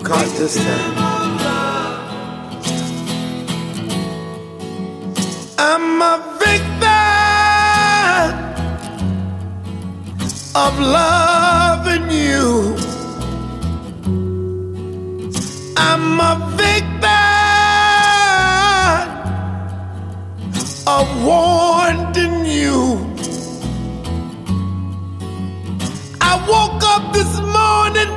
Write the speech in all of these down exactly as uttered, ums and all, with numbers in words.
caught this time. I'm a victim of loving you. I'm a victim of wanting you. I woke up this morning,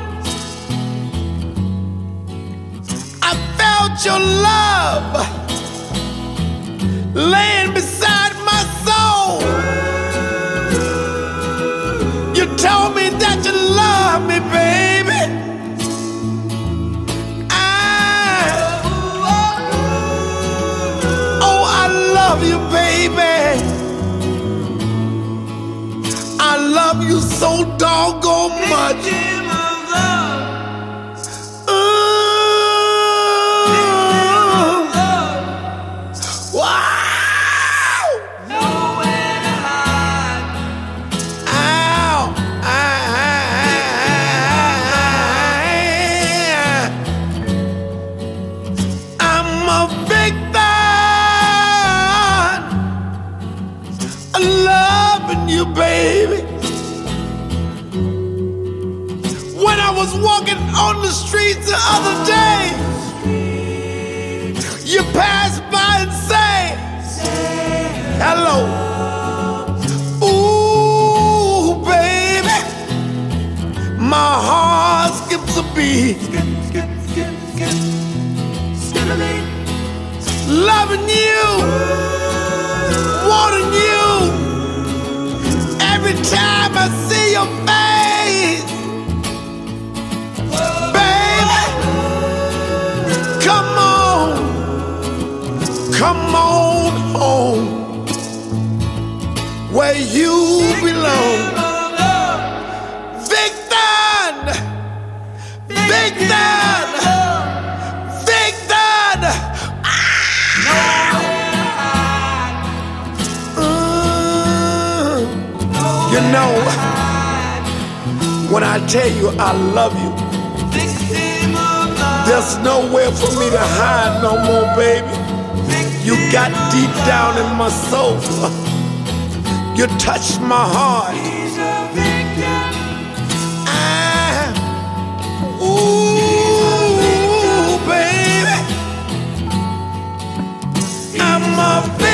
I felt your love laying beside my soul. You told me that you love me, baby. I, oh, I love you, baby. I love you so doggone much. You, baby. When I was walking on the streets the other day, you passed by and say, hello. Ooh, baby, my heart skips a beat. Loving you, wanting you. Every time I see your face, baby, come on, come on home, where you belong. Victor, Victor, Victor. You know, when I tell you I love you, there's nowhere for me to hide no more, baby. You got deep down in my soul. You touched my heart. I, ooh, baby, I'm a